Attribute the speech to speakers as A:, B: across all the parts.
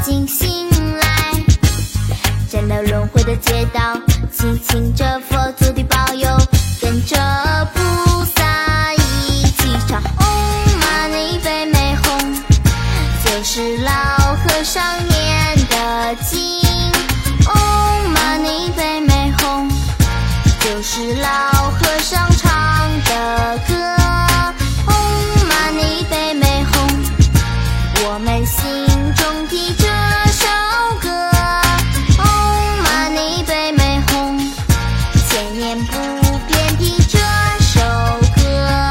A: 经醒来，站到轮回的街道，祈请着佛祖的保佑，跟着菩萨一起唱唵嘛呢呗咪吽，就是老和尚念的经。唵嘛呢呗咪吽，就是老和尚唱的歌。唵嘛呢呗咪吽，我们心中的这首歌。唵嘛呢呗咪吽，千年不变的这首歌。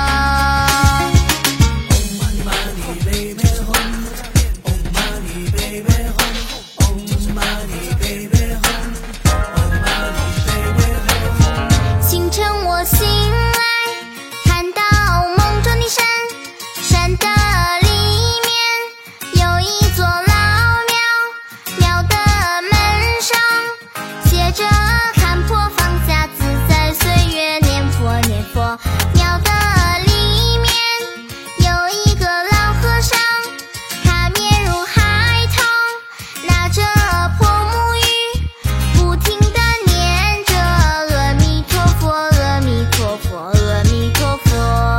A: 清晨我醒来，看到梦中的山的里面有一座老庙，庙的门上写着看破放下自在岁月念佛念佛。庙的里面有一个老和尚，他面如海棠，拿着破木鱼，不停地念着阿弥陀佛阿弥陀佛阿弥陀佛。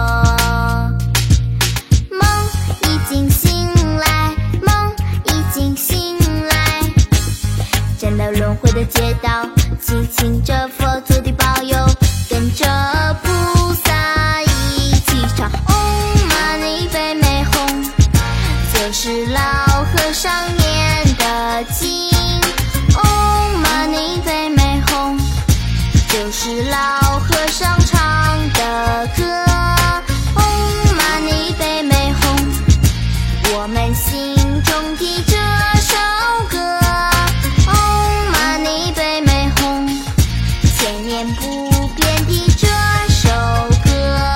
A: 梦已经醒来，梦已经醒来，站到轮回的街道，祈请着佛祖的保佑，跟着菩萨一起唱唵嘛呢呗咪吽，就是老和尚念的经。唵嘛呢呗咪吽，就是老和尚唱的歌。唵嘛呢呗咪吽，我们心中的这首歌。唵嘛呢呗咪吽，千年不变的这首歌。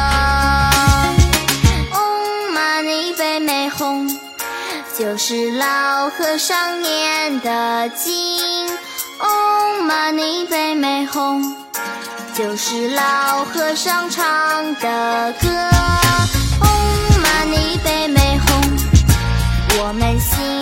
A: 唵嘛呢呗咪吽，就是老和尚念的经。唵嘛呢呗咪吽，就是老和尚唱的歌。唵嘛呢呗咪吽，我们心